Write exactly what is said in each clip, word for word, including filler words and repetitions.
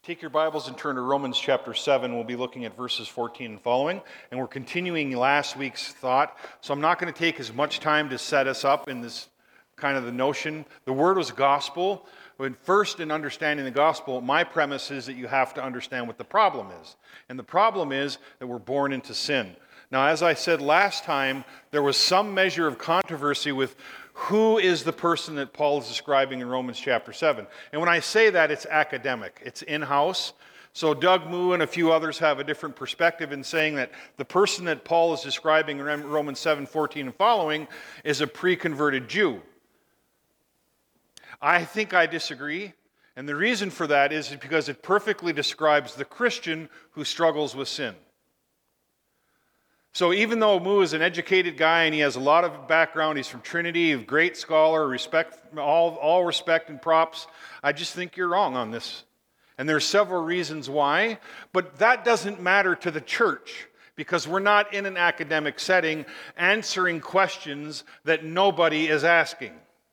Take your Bibles and turn to Romans chapter seven. We'll be looking at verses fourteen and following. And we're continuing last week's thought. So I'm not going to take as much time to set us up in this kind of the notion. The word was gospel. When first in understanding the gospel, my premise is that you have to understand what the problem is. And the problem is that we're born into sin. Now, as I said last time, there was some measure of controversy with who is the person that Paul is describing in Romans chapter seven. And when I say that, it's academic. It's in-house. So Doug Moo and a few others have a different perspective in saying that the person that Paul is describing in Romans seven fourteen and following is a pre-converted Jew. I think I disagree. And the reason for that is because it perfectly describes the Christian who struggles with sin. So even though Moo is an educated guy and he has a lot of background, he's from Trinity, a great scholar, respect, all, all respect and props, I just think you're wrong on this. And there's several reasons why, but that doesn't matter to the church because we're not in an academic setting answering questions that nobody is asking.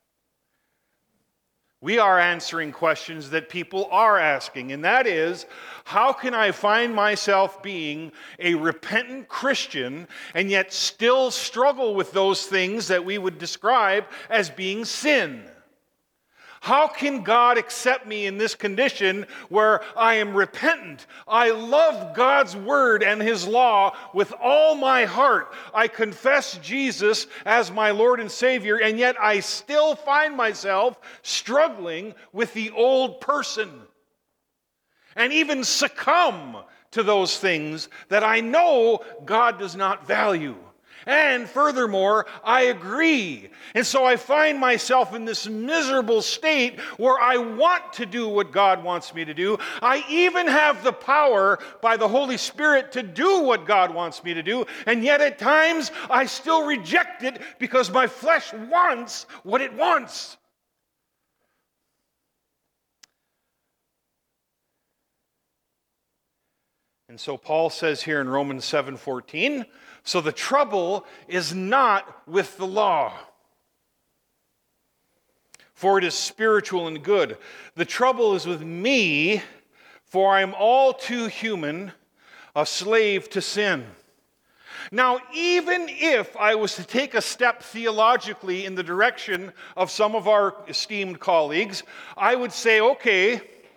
We are answering questions that people are asking, and that is, how can I find myself being a repentant Christian and yet still struggle with those things that we would describe as being sin? How can God accept me in this condition where I am repentant? I love God's word and his law with all my heart. I confess Jesus as my Lord and Savior, and yet I still find myself struggling with the old person and even succumb to those things that I know God does not value. And furthermore, I agree. And so I find myself in this miserable state where I want to do what God wants me to do. I even have the power by the Holy Spirit to do what God wants me to do. And yet at times I still reject it because my flesh wants what it wants. And so Paul says here in Romans seven fourteen, so the trouble is not with the law, for it is spiritual and good. The trouble is with me, for I am all too human, a slave to sin. Now, even if I was to take a step theologically in the direction of some of our esteemed colleagues, I would say, okay,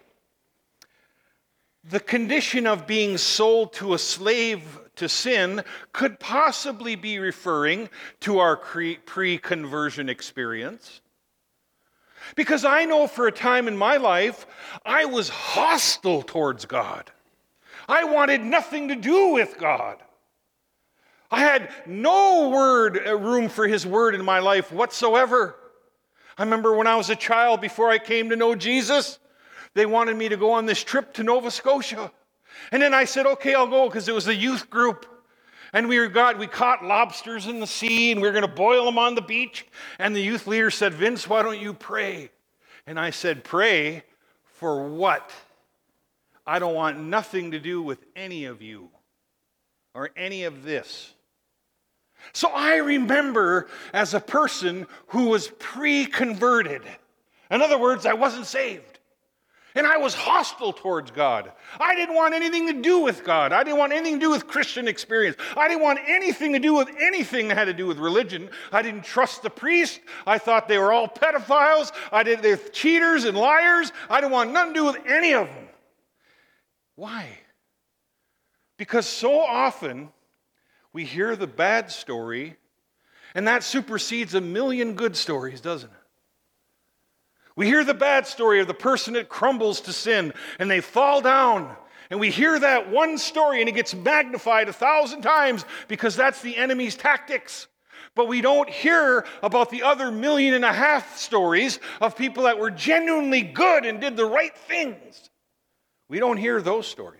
the condition of being sold to a slave to sin could possibly be referring to our pre-conversion experience. Because I know for a time in my life, I was hostile towards God. I wanted nothing to do with God. I had no word, room for his word in my life whatsoever. I remember when I was a child, before I came to know Jesus, they wanted me to go on this trip to Nova Scotia. And then I said, okay, I'll go, because it was a youth group. And we were got, we caught lobsters in the sea, and we were going to boil them on the beach. And the youth leader said, Vince, why don't you pray? And I said, pray for what? I don't want nothing to do with any of you or any of this. So I remember as a person who was pre-converted. In other words, I wasn't saved. And I was hostile towards God. I didn't want anything to do with God. I didn't want anything to do with Christian experience. I didn't want anything to do with anything that had to do with religion. I didn't trust the priest. I thought they were all pedophiles. I did, they're cheaters and liars. I didn't want nothing to do with any of them. Why? Because so often we hear the bad story, and that supersedes a million good stories, doesn't it? We hear the bad story of the person that crumbles to sin and they fall down. And we hear that one story and it gets magnified a thousand times because that's the enemy's tactics. But we don't hear about the other million and a half stories of people that were genuinely good and did the right things. We don't hear those stories.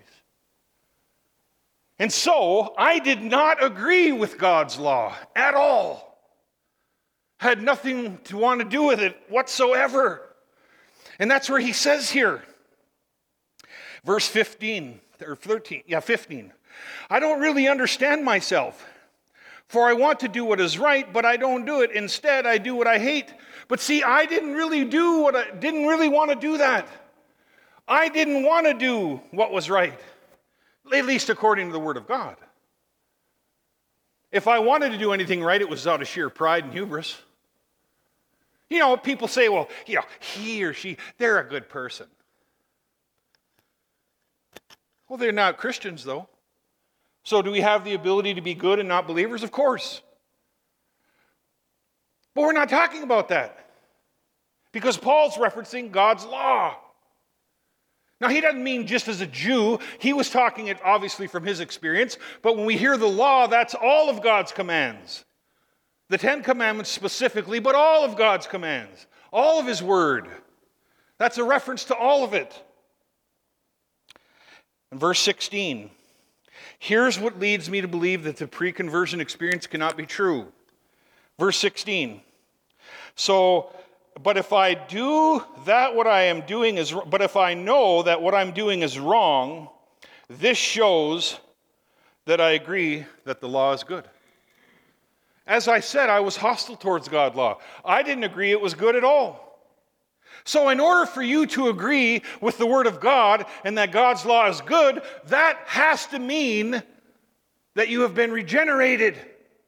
And so I did not agree with God's law at all. Had nothing to want to do with it whatsoever. And that's where he says here, verse fifteen, or thirteen, yeah, fifteen. I don't really understand myself, for I want to do what is right, but I don't do it. Instead, I do what I hate. But see, I didn't really do what I didn't really want to do that. I didn't want to do what was right, at least according to the Word of God. If I wanted to do anything right, it was out of sheer pride and hubris. You know, people say, well, you know, he or she, they're a good person. Well, they're not Christians, though. So do we have the ability to be good and not believers? Of course. But we're not talking about that. Because Paul's referencing God's law. Now, he doesn't mean just as a Jew. He was talking it obviously from his experience. But when we hear the law, that's all of God's commands. The Ten Commandments specifically, but all of God's commands. All of His Word. That's a reference to all of it. In verse sixteen, here's what leads me to believe that the pre-conversion experience cannot be true. Verse sixteen, so, but if I do that what I am doing is, but if I know that what I'm doing is wrong, this shows that I agree that the law is good. As I said, I was hostile towards God's law. I didn't agree it was good at all. So in order for you to agree with the Word of God and that God's law is good, that has to mean that you have been regenerated.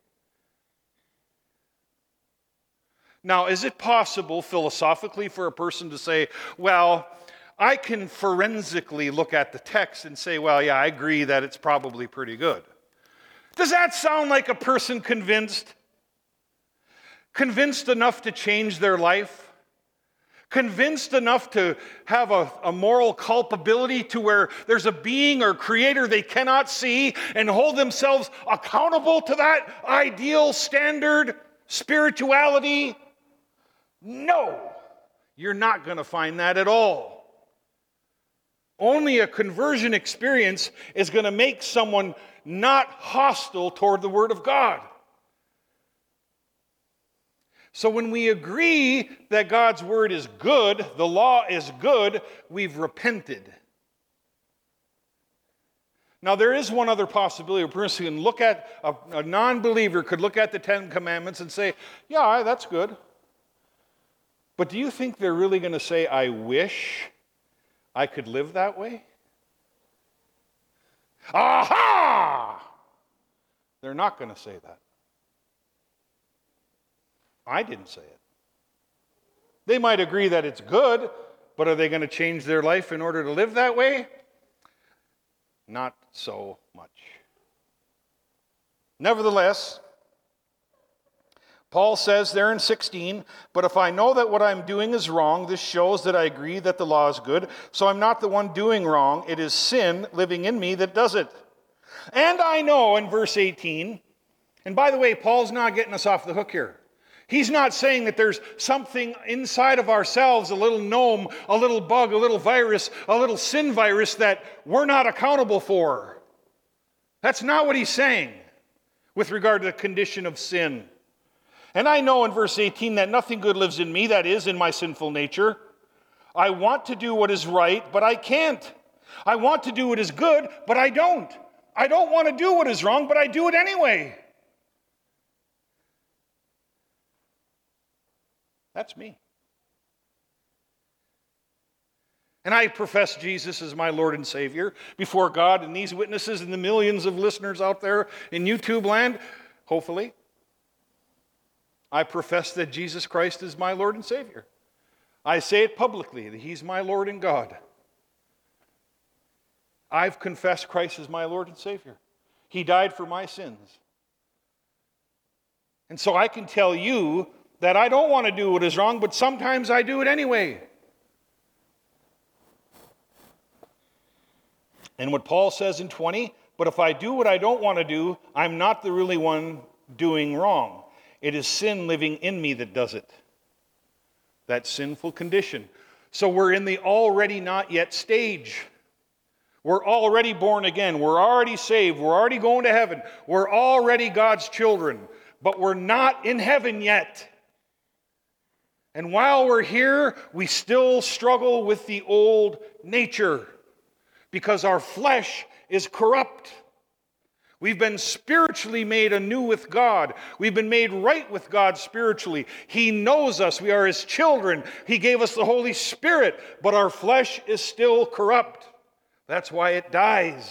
Now, is it possible philosophically for a person to say, well, I can forensically look at the text and say, well, yeah, I agree that it's probably pretty good? Does that sound like a person convinced? Convinced enough to change their life? Convinced enough to have a, a moral culpability to where there's a being or creator they cannot see and hold themselves accountable to that ideal standard spirituality? No, you're not going to find that at all. Only a conversion experience is going to make someone not hostile toward the Word of God. So when we agree that God's Word is good, the law is good, we've repented. Now there is one other possibility. A person can look at, a, a non-believer could look at the Ten Commandments and say, yeah, that's good. But do you think they're really going to say, I wish I could live that way? Aha! They're not going to say that. I didn't say it. They might agree that it's good, but are they going to change their life in order to live that way? Not so much. Nevertheless, Paul says there in sixteen, but if I know that what I'm doing is wrong, this shows that I agree that the law is good, so I'm not the one doing wrong. It is sin living in me that does it. And I know in verse eighteen, and by the way, Paul's not getting us off the hook here. He's not saying that there's something inside of ourselves, a little gnome, a little bug, a little virus, a little sin virus that we're not accountable for. That's not what he's saying with regard to the condition of sin. And I know in verse eighteen that nothing good lives in me, that is, in my sinful nature. I want to do what is right, but I can't. I want to do what is good, but I don't. I don't want to do what is wrong, but I do it anyway. That's me. And I profess Jesus as my Lord and Savior before God and these witnesses and the millions of listeners out there in YouTube land, hopefully. I profess that Jesus Christ is my Lord and Savior. I say it publicly, that He's my Lord and God. I've confessed Christ as my Lord and Savior. He died for my sins. And so I can tell you that I don't want to do what is wrong, but sometimes I do it anyway. And what Paul says in twenty, but if I do what I don't want to do, I'm not the really one doing wrong. It is sin living in me that does it. That sinful condition. So we're in the already not yet stage. We're already born again. We're already saved. We're already going to heaven. We're already God's children. But we're not in heaven yet. And while we're here, we still struggle with the old nature because our flesh is corrupt. We've been spiritually made anew with God. We've been made right with God spiritually. He knows us. We are His children. He gave us the Holy Spirit, but our flesh is still corrupt. That's why it dies.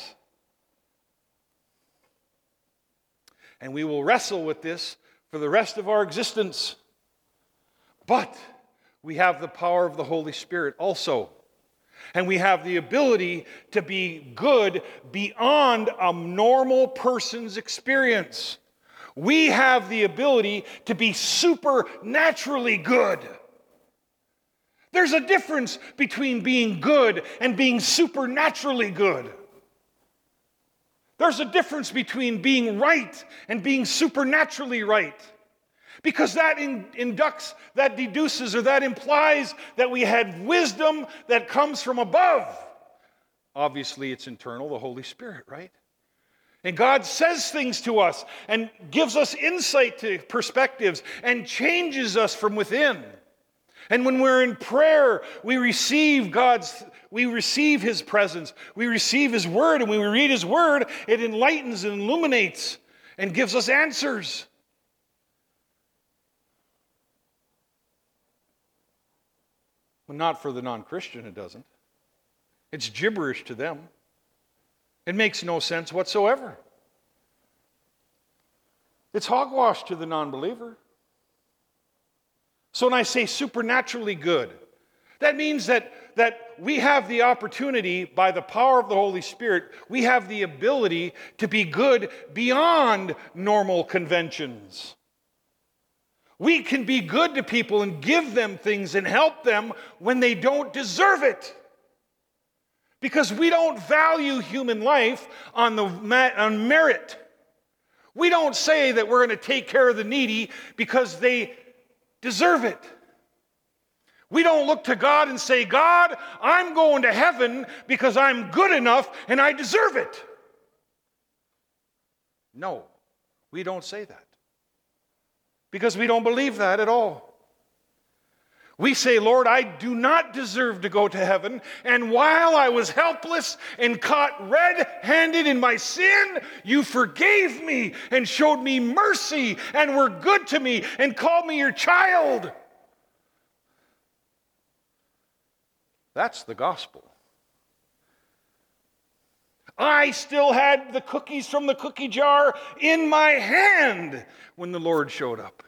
And we will wrestle with this for the rest of our existence. But we have the power of the Holy Spirit also. And we have the ability to be good beyond a normal person's experience. We have the ability to be supernaturally good. There's a difference between being good and being supernaturally good. There's a difference between being right and being supernaturally right. Because that in, inducts, that deduces, or that implies that we had wisdom that comes from above. Obviously, it's internal, the Holy Spirit, right? And God says things to us and gives us insight to perspectives and changes us from within. And when we're in prayer, we receive God's, we receive His presence. We receive His Word, and when we read His Word, it enlightens and illuminates and gives us answers. But not for the non-Christian, it doesn't. It's gibberish to them. It makes no sense whatsoever. It's hogwash to the non-believer. So when I say supernaturally good, that means that, that we have the opportunity, by the power of the Holy Spirit, we have the ability to be good beyond normal conventions. We can be good to people and give them things and help them when they don't deserve it. Because we don't value human life on, the, on merit. We don't say that we're going to take care of the needy because they deserve it. We don't look to God and say, God, I'm going to heaven because I'm good enough and I deserve it. No, we don't say that. Because we don't believe that at all. We say, Lord, I do not deserve to go to heaven, and while I was helpless and caught red-handed in my sin, you forgave me and showed me mercy and were good to me and called me your child. That's the gospel. I still had the cookies from the cookie jar in my hand when the Lord showed up.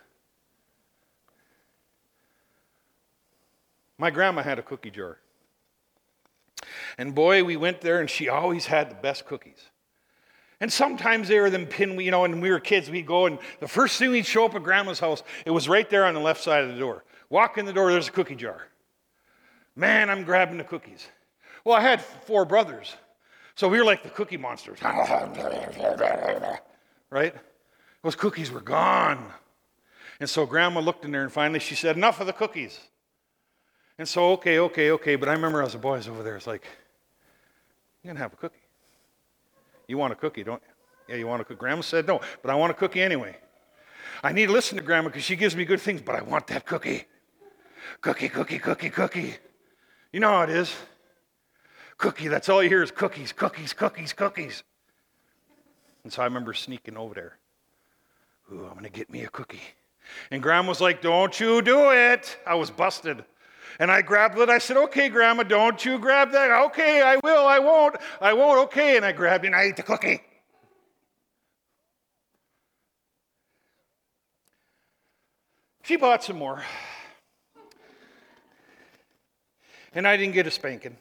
My grandma had a cookie jar. And boy, we went there and she always had the best cookies. And sometimes they were them pin, you know, when we were kids, we'd go and the first thing we'd show up at grandma's house, it was right there on the left side of the door. Walk in the door, there's a cookie jar. Man, I'm grabbing the cookies. Well, I had four brothers. So we were like the cookie monsters. Right? Those cookies were gone. And so grandma looked in there and finally she said, enough of the cookies. And so, okay, okay, okay. But I remember as a boy, I was over there. It's like, you're going to have a cookie. You want a cookie, don't you? Yeah, you want a cookie. Grandma said no, but I want a cookie anyway. I need to listen to Grandma because she gives me good things, but I want that cookie. Cookie, cookie, cookie, cookie. You know how it is. Cookie, that's all you hear is cookies, cookies, cookies, cookies. And so I remember sneaking over there. Ooh, I'm going to get me a cookie. And Grandma was like, don't you do it. I was busted. And I grabbed it. I said, okay, Grandma, don't you grab that. Okay, I will, I won't, I won't, okay. And I grabbed it and I ate the cookie. She bought some more. And I didn't get a spanking.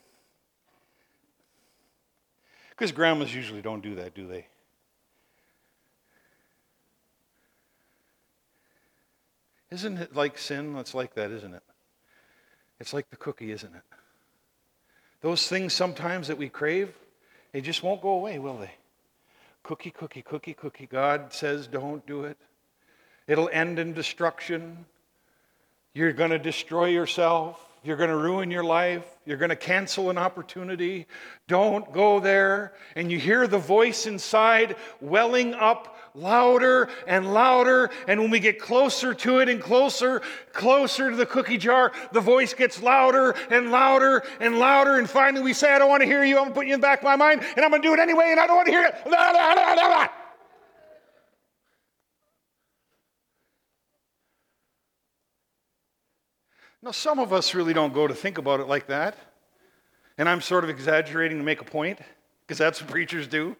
Because grandmas usually don't do that, do they? Isn't it like sin? It's like that, isn't it? It's like the cookie, isn't it? Those things sometimes that we crave, they just won't go away, will they? Cookie, cookie, cookie, cookie. God says don't do it. It'll end in destruction. You're going to destroy yourself. You're going to ruin your life. You're going to cancel an opportunity. Don't go there. And you hear the voice inside welling up louder and louder. And when we get closer to it and closer, closer to the cookie jar, the voice gets louder and louder and louder. And finally we say, I don't want to hear you. I'm putting you in the back of my mind. And I'm going to do it anyway. And I don't want to hear it. Now, some of us really don't go to think about it like that. And I'm sort of exaggerating to make a point, because that's what preachers do.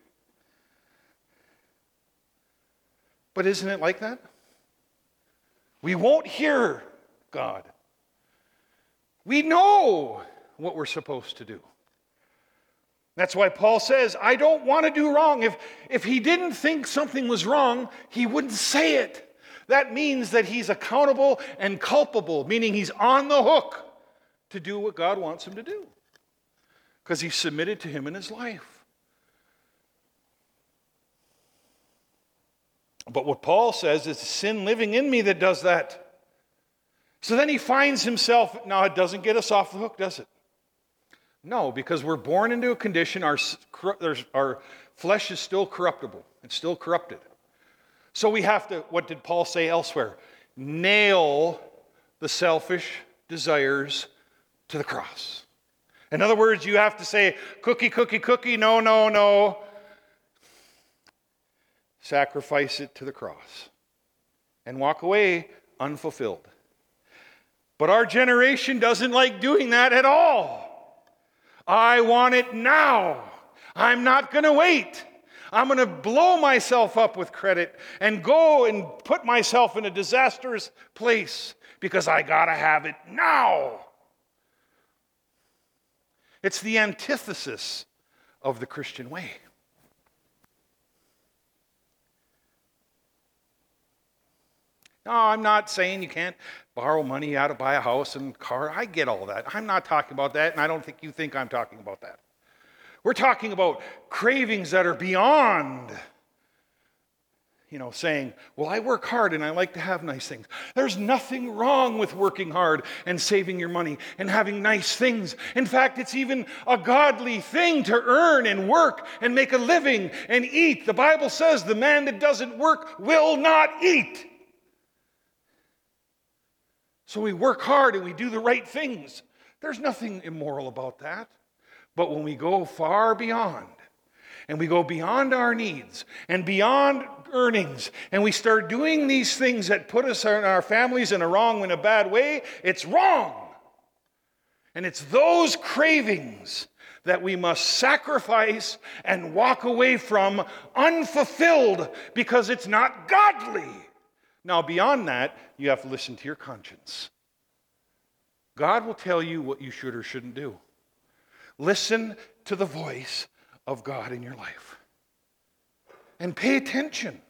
But isn't it like that? We won't hear God. We know what we're supposed to do. That's why Paul says, I don't want to do wrong. If, if he didn't think something was wrong, he wouldn't say it. That means that he's accountable and culpable, meaning he's on the hook to do what God wants him to do, because he's submitted to him in his life. But what Paul says is sin living in me that does that. So then he finds himself, now it doesn't get us off the hook, does it? No, because we're born into a condition, our, our flesh is still corruptible. It's still corrupted. So we have to, what did Paul say elsewhere? Nail the selfish desires to the cross. In other words, you have to say, cookie, cookie, cookie, no, no, no. Sacrifice it to the cross and walk away unfulfilled. But our generation doesn't like doing that at all. I want it now. I'm not going to wait. I'm going to blow myself up with credit and go and put myself in a disastrous place because I got to have it now. It's the antithesis of the Christian way. No, I'm not saying you can't borrow money out to buy a house and car. I get all that. I'm not talking about that, and I don't think you think I'm talking about that. We're talking about cravings that are beyond, you know, saying, well, I work hard and I like to have nice things. There's nothing wrong with working hard and saving your money and having nice things. In fact, it's even a godly thing to earn and work and make a living and eat. The Bible says the man that doesn't work will not eat. So we work hard and we do the right things. There's nothing immoral about that. But when we go far beyond, and we go beyond our needs and beyond earnings, and we start doing these things that put us and our families in a wrong, in a bad way, it's wrong. And it's those cravings that we must sacrifice and walk away from unfulfilled because it's not godly. Now, beyond that, you have to listen to your conscience. God will tell you what you should or shouldn't do. Listen to the voice of God in your life. And pay attention.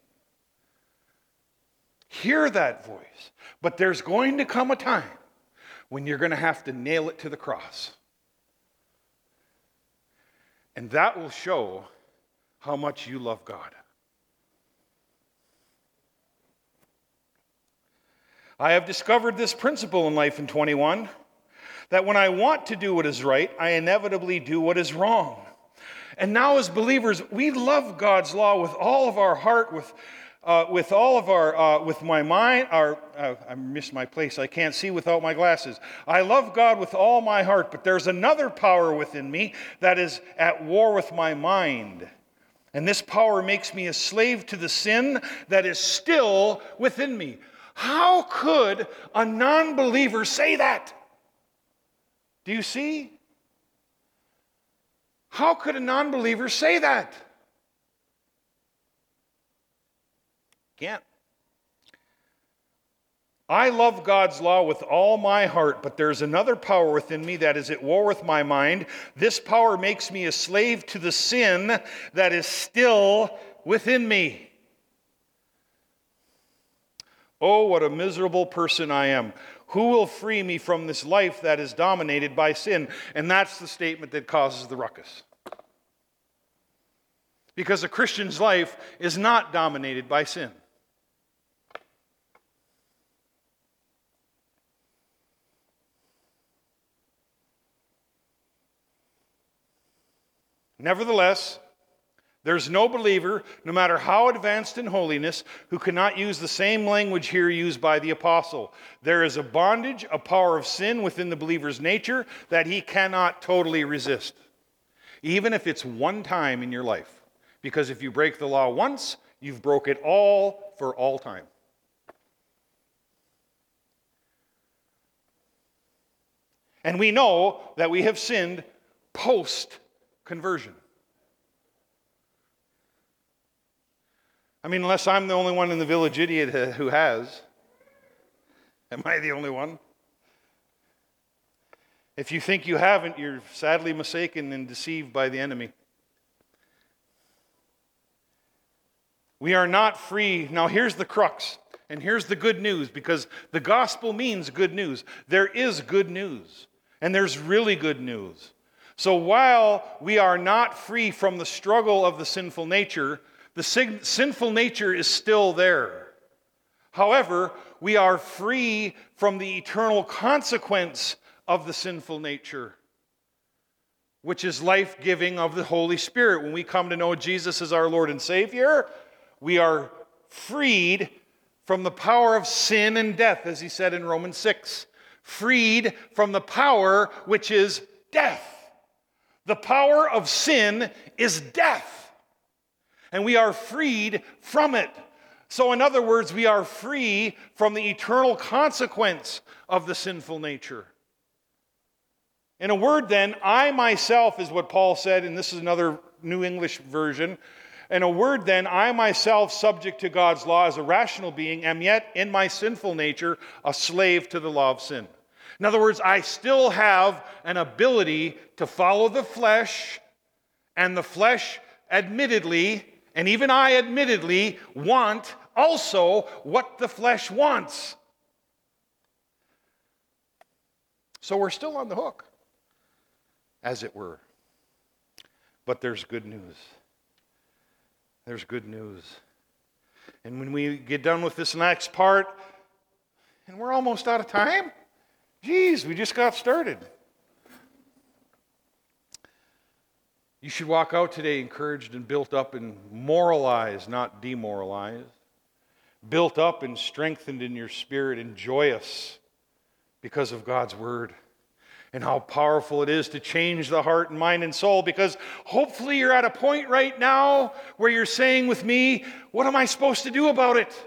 Hear that voice. But there's going to come a time when you're going to have to nail it to the cross. And that will show how much you love God. I have discovered this principle in life in twenty-one, that when I want to do what is right, I inevitably do what is wrong. And now as believers, we love God's law with all of our heart, with uh, with all of our, uh, with my mind, our, uh, I missed my place, I can't see without my glasses. I love God with all my heart, but there's another power within me that is at war with my mind. And this power makes me a slave to the sin that is still within me. How could a non-believer say that? Do you see? How could a non-believer say that? Can't. I love God's law with all my heart, but there's another power within me that is at war with my mind. This power makes me a slave to the sin that is still within me. Oh, what a miserable person I am. Who will free me from this life that is dominated by sin? And that's the statement that causes the ruckus. Because a Christian's life is not dominated by sin. Nevertheless, there's no believer, no matter how advanced in holiness, who cannot use the same language here used by the apostle. There is a bondage, a power of sin within the believer's nature that he cannot totally resist, even if it's one time in your life. Because if you break the law once, you've broke it all for all time. And we know that we have sinned post-conversion. I mean, unless I'm the only one in the village idiot who has. Am I the only one? If you think you haven't, you're sadly mistaken and deceived by the enemy. We are not free. Now, here's the crux, and here's the good news, because the gospel means good news. There is good news, and there's really good news. So while we are not free from the struggle of the sinful nature, the sin- sinful nature is still there. However, we are free from the eternal consequence of the sinful nature, which is life-giving of the Holy Spirit. When we come to know Jesus as our Lord and Savior, we are freed from the power of sin and death, as he said in Romans six. Freed from the power which is death. The power of sin is death. And we are freed from it. So in other words, we are free from the eternal consequence of the sinful nature. In a word then, I myself is what Paul said, and this is another New English version. In a word then, I myself, subject to God's law as a rational being, am yet in my sinful nature a slave to the law of sin. In other words, I still have an ability to follow the flesh, and the flesh admittedly, and even I admittedly, want also what the flesh wants. So we're still on the hook, as it were. But there's good news. There's good news. And when we get done with this next part, and we're almost out of time, geez, we just got started. You should walk out today encouraged and built up and moralized, not demoralized. Built up and strengthened in your spirit and joyous because of God's word. And how powerful it is to change the heart and mind and soul, because hopefully you're at a point right now where you're saying with me, what am I supposed to do about it?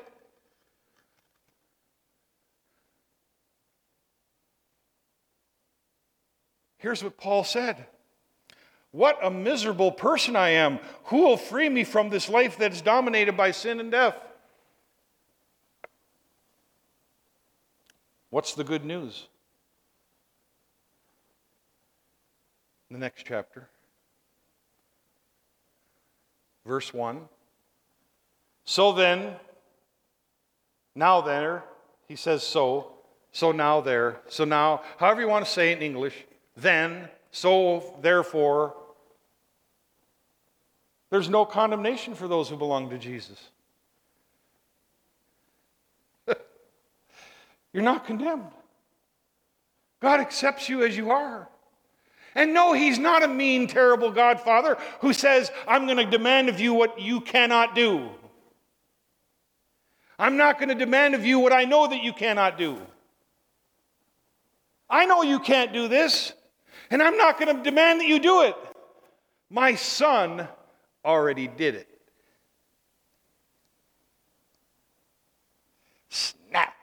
Here's what Paul said. What a miserable person I am. Who will free me from this life that is dominated by sin and death? What's the good news? The next chapter. Verse one. So then, now there, he says so, so now there, so now, however you want to say it in English, then, so therefore, there's no condemnation for those who belong to Jesus. You're not condemned. God accepts you as you are. And no, he's not a mean, terrible Godfather who says, I'm going to demand of you what you cannot do. I'm not going to demand of you what I know that you cannot do. I know you can't do this, and I'm not going to demand that you do it. My son already did it. Snap.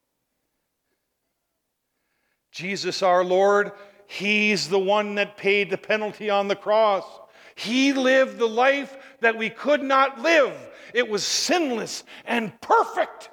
Jesus our Lord, he's the one that paid the penalty on the cross. He lived the life that we could not live. It was sinless and perfect.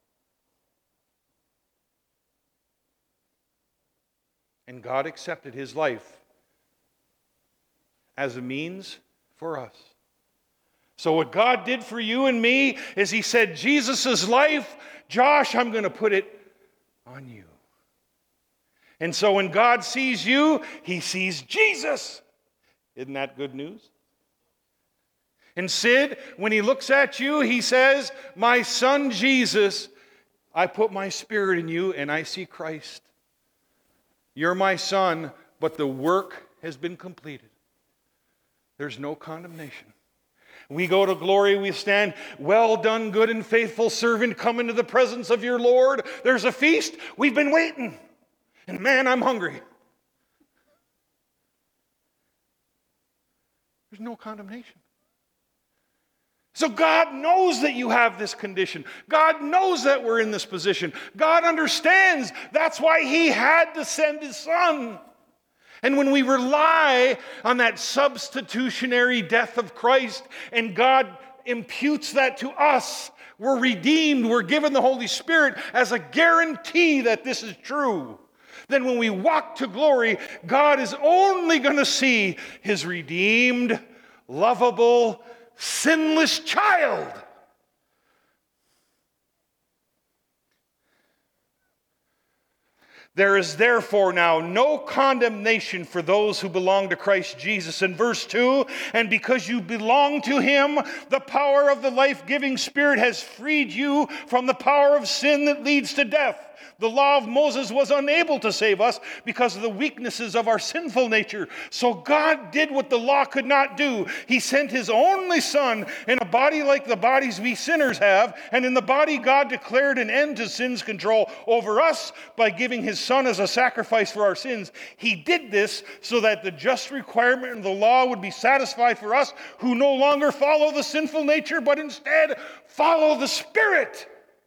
And God accepted his life as a means for us. So what God did for you and me is he said, Jesus' life, Josh, I'm going to put it on you. And so when God sees you, he sees Jesus. Isn't that good news? And Sid, when he looks at you, he says, my son Jesus, I put my spirit in you and I see Christ. You're my son, but the work has been completed. There's no condemnation. We go to glory, we stand, well done, good and faithful servant, come into the presence of your Lord. There's a feast, we've been waiting. And man, I'm hungry. There's no condemnation. So God knows that you have this condition. God knows that we're in this position. God understands. That's why he had to send his son. And when we rely on that substitutionary death of Christ and God imputes that to us, we're redeemed, we're given the Holy Spirit as a guarantee that this is true. Then when we walk to glory, God is only going to see his redeemed, lovable, sinless child. There is therefore now no condemnation for those who belong to Christ Jesus. In verse two, and because you belong to him, the power of the life-giving Spirit has freed you from the power of sin that leads to death. The law of Moses was unable to save us because of the weaknesses of our sinful nature. So God did what the law could not do. He sent his only Son in a body like the bodies we sinners have, and in the body God declared an end to sin's control over us by giving his Son as a sacrifice for our sins. He did this so that the just requirement of the law would be satisfied for us who no longer follow the sinful nature, but instead follow the Spirit.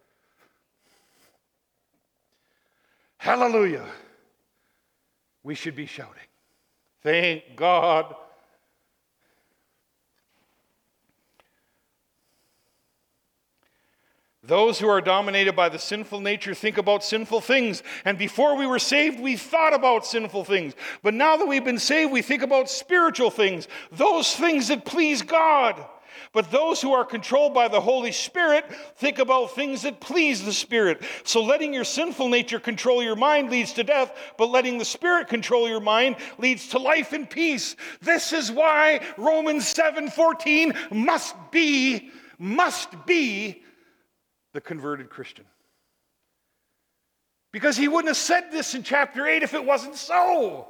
Hallelujah. We should be shouting. Thank God. Those who are dominated by the sinful nature think about sinful things. And before we were saved, we thought about sinful things. But now that we've been saved, we think about spiritual things. Those things that please God. But those who are controlled by the Holy Spirit think about things that please the Spirit. So letting your sinful nature control your mind leads to death, but letting the Spirit control your mind leads to life and peace. This is why Romans seven fourteen must be, must be the converted Christian. Because he wouldn't have said this in chapter eight if it wasn't so.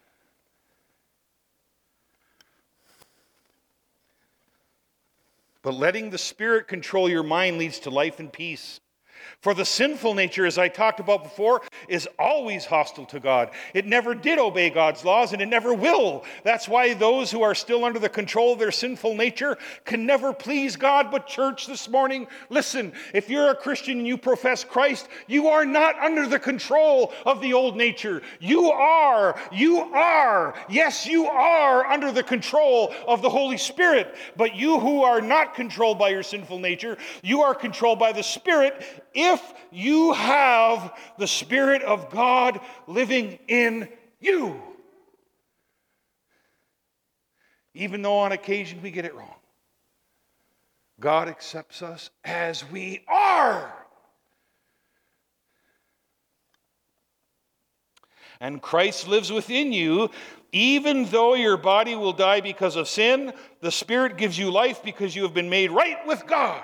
But letting the Spirit control your mind leads to life and peace. For the sinful nature, as I talked about before, is always hostile to God. It never did obey God's laws, and it never will. That's why those who are still under the control of their sinful nature can never please God. But church, this morning, listen, if you're a Christian and you profess Christ, you are not under the control of the old nature. You are, you are, yes, you are under the control of the Holy Spirit. But you who are not controlled by your sinful nature, you are controlled by the Spirit if you have the Spirit of God living in you. Even though on occasion we get it wrong, God accepts us as we are. And Christ lives within you. Even though your body will die because of sin, the Spirit gives you life because you have been made right with God.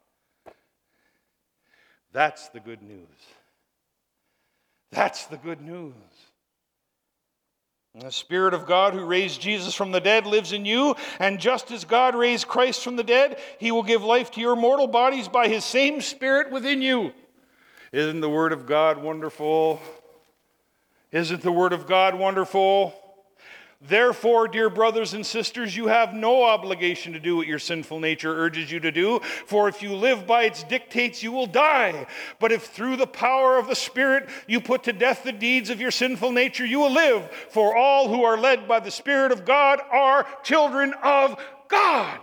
That's the good news. That's the good news. And the Spirit of God who raised Jesus from the dead lives in you, and just as God raised Christ from the dead, he will give life to your mortal bodies by his same Spirit within you. Isn't the Word of God wonderful? Isn't the Word of God wonderful? Therefore, dear brothers and sisters, you have no obligation to do what your sinful nature urges you to do, for if you live by its dictates, you will die. But if through the power of the Spirit you put to death the deeds of your sinful nature, you will live. For all who are led by the Spirit of God are children of God.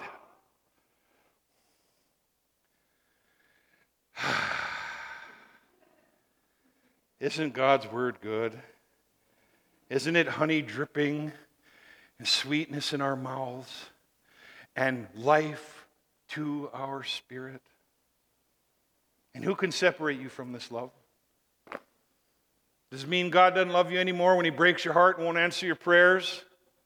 Isn't God's word good? Isn't it honey dripping and sweetness in our mouths and life to our spirit? And who can separate you from this love? Does it mean God doesn't love you anymore when he breaks your heart and won't answer your prayers?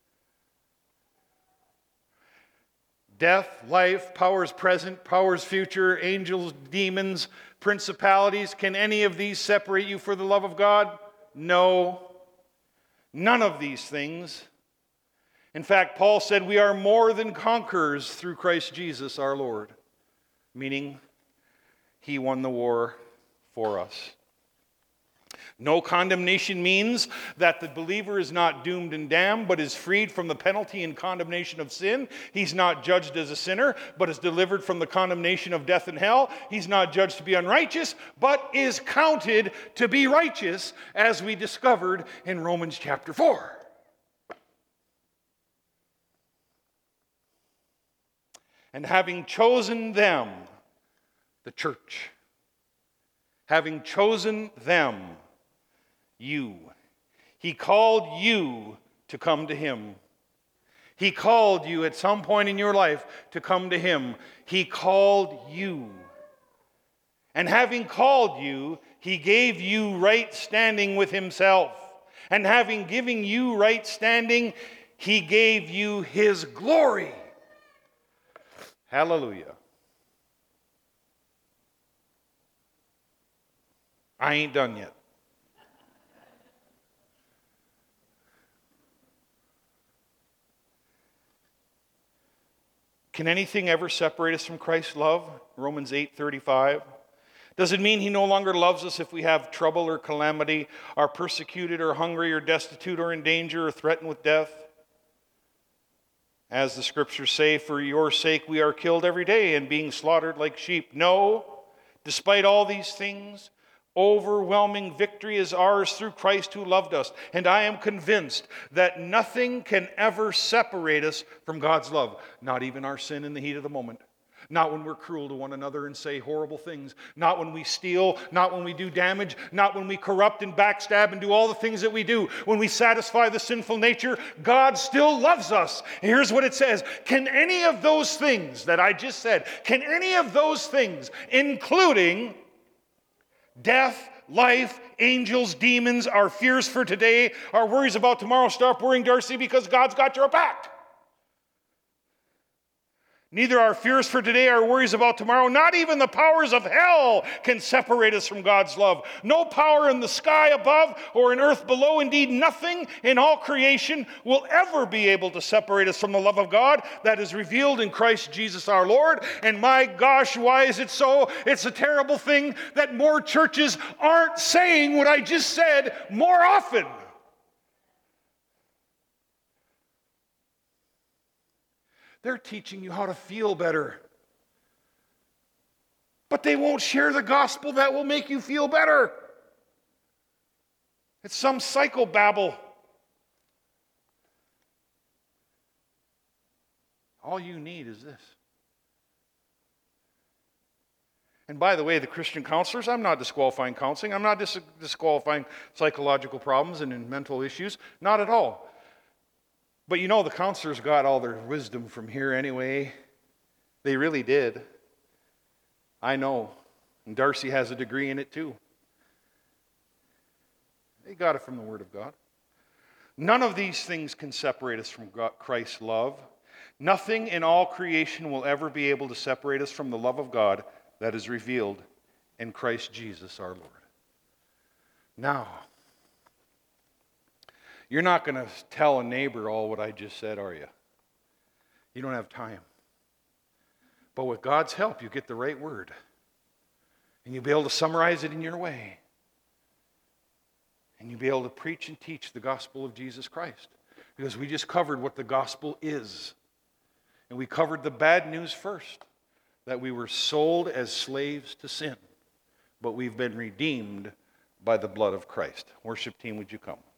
Death, life, powers present, powers future, angels, demons, principalities. Can any of these separate you from the love of God? No. None of these things. In fact, Paul said we are more than conquerors through Christ Jesus our Lord. Meaning, he won the war for us. No condemnation means that the believer is not doomed and damned, but is freed from the penalty and condemnation of sin. He's not judged as a sinner, but is delivered from the condemnation of death and hell. He's not judged to be unrighteous, but is counted to be righteous, as we discovered in Romans chapter four. And having chosen them, the church, having chosen them, you. He called you to come to him. He called you at some point in your life to come to him. He called you. And having called you, he gave you right standing with himself. And having given you right standing, he gave you his glory. Hallelujah. I ain't done yet. Can anything ever separate us from Christ's love? Romans eight thirty-five. Does it mean he no longer loves us if we have trouble or calamity, are persecuted or hungry or destitute or in danger or threatened with death? As the scriptures say, for your sake we are killed every day and being slaughtered like sheep. No, despite all these things, overwhelming victory is ours through Christ who loved us. And I am convinced that nothing can ever separate us from God's love. Not even our sin in the heat of the moment. Not when we're cruel to one another and say horrible things. Not when we steal. Not when we do damage. Not when we corrupt and backstab and do all the things that we do. When we satisfy the sinful nature, God still loves us. Here's what it says. Can any of those things that I just said, can any of those things, including death, life, angels, demons, our fears for today, our worries about tomorrow, stop worrying, Darcy, because God's got your back. Neither our fears for today, our worries about tomorrow, not even the powers of hell can separate us from God's love. No power in the sky above or in earth below, indeed nothing in all creation will ever be able to separate us from the love of God that is revealed in Christ Jesus our Lord. And my gosh, why is it so? It's a terrible thing that more churches aren't saying what I just said more often. They're teaching you how to feel better. But they won't share the gospel that will make you feel better. It's some psychobabble. All you need is this. And by the way, the Christian counselors, I'm not disqualifying counseling. I'm not dis- disqualifying psychological problems and mental issues. Not at all. But you know, the counselors got all their wisdom from here anyway. They really did. I know. And Darcy has a degree in it too. They got it from the Word of God. None of these things can separate us from God, Christ's love. Nothing in all creation will ever be able to separate us from the love of God that is revealed in Christ Jesus our Lord. Now, you're not going to tell a neighbor all what I just said, are you? You don't have time. But with God's help, you get the right word. And you'll be able to summarize it in your way. And you'll be able to preach and teach the gospel of Jesus Christ. Because we just covered what the gospel is. And we covered the bad news first. That we were sold as slaves to sin. But we've been redeemed by the blood of Christ. Worship team, would you come?